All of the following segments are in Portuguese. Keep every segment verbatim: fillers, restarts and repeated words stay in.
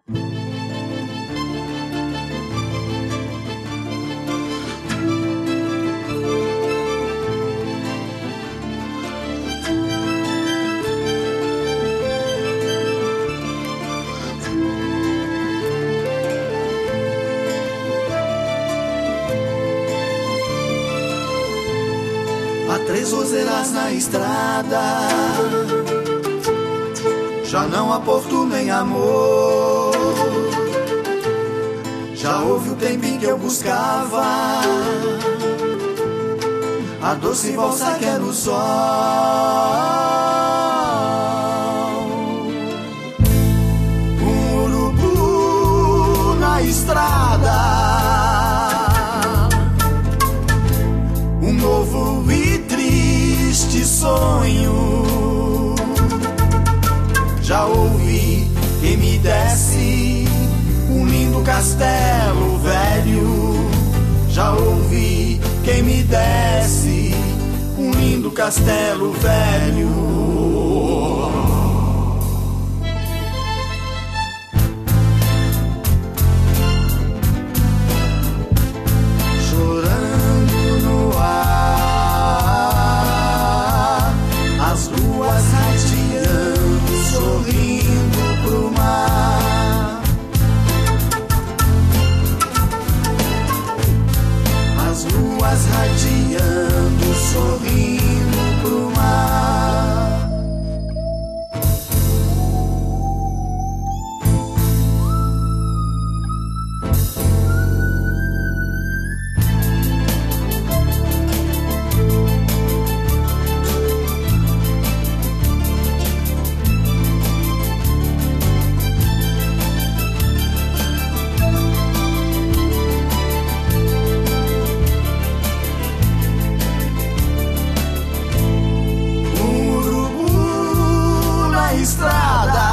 Há três roseiras na estrada, já não há porto nem amor. Já houve o tempo em que eu buscava a doce valsa que é no sol. Um urubu na estrada, um novo e triste sonho. Já ouvi quem me desse um lindo castelo velho. Já ouvi quem me desse um lindo castelo velho. Chorando no ar, as luas radiando, sorrindo pro mar. As luas radiando, sorrindo pro mar. Estrada,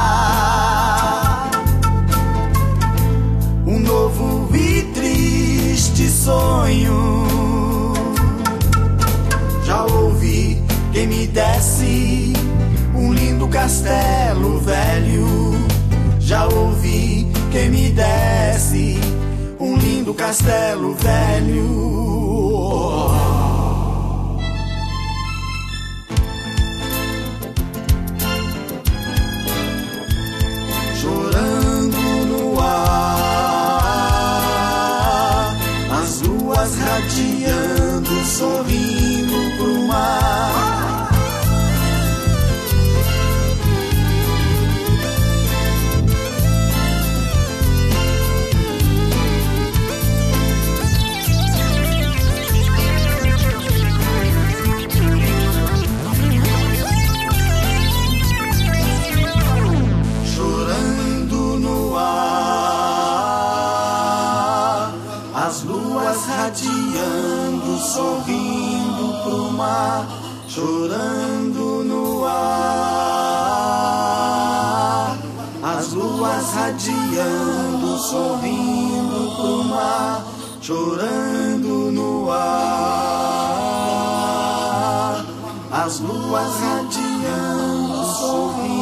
um novo e triste sonho. Já ouvi quem me desse um lindo castelo velho. Já ouvi quem me desse um lindo castelo velho. Chorando no ar, as luas radiando, sorrindo pro mar. As luas radiando, sorrindo pro mar. Chorando no ar, as luas radiando, sorrindo pro mar. Chorando no ar, as luas radiando, sorrindo.